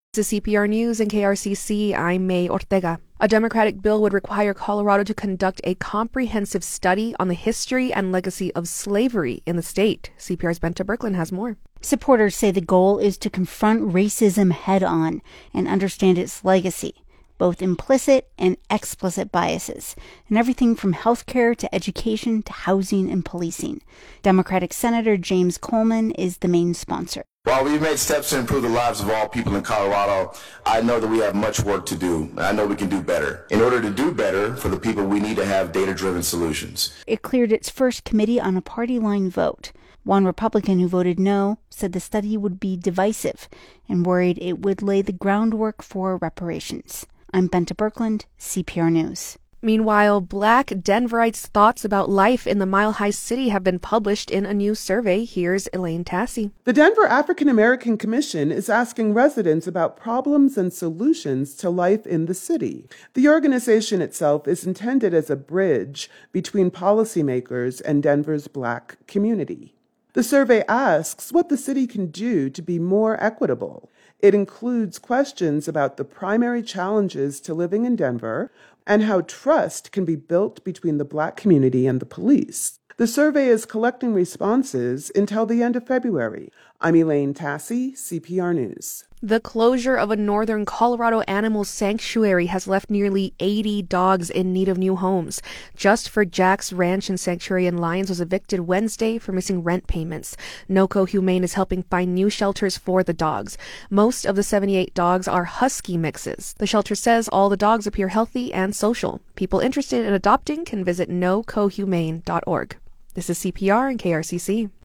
This is CPR News and KRCC. I'm May Ortega. A Democratic bill would require Colorado to conduct a comprehensive study on the history and legacy of slavery in the state. CPR's Benta Birkeland has more. Supporters say the goal is to confront racism head-on and understand its legacy, both implicit and explicit biases, and everything from healthcare to education to housing and policing. Democratic Senator James Coleman is the main sponsor. While we've made steps to improve the lives of all people in Colorado, I know that we have much work to do. I know we can do better. In order to do better for the people, we need to have data-driven solutions. It cleared its first committee on a party-line vote. One Republican who voted no said the study would be divisive and worried it would lay the groundwork for reparations. I'm Benta Birkeland, CPR News. Meanwhile, Black Denverites' thoughts about life in the Mile High City have been published in a new survey. Here's Elaine Tassi. The Denver African American Commission is asking residents about problems and solutions to life in the city. The organization itself is intended as a bridge between policymakers and Denver's Black community. The survey asks what the city can do to be more equitable. It includes questions about the primary challenges to living in Denver and how trust can be built between the Black community and the police. The survey is collecting responses until the end of February. I'm Elaine Tassi, CPR News. The closure of a northern Colorado animal sanctuary has left nearly 80 dogs in need of new homes. Just for Jack's Ranch and Sanctuary in Lyons was evicted Wednesday for missing rent payments. NOCO Humane is helping find new shelters for the dogs. Most of the 78 dogs are husky mixes. The shelter says all the dogs appear healthy and social. People interested in adopting can visit nocohumane.org. This is CPR and KRCC.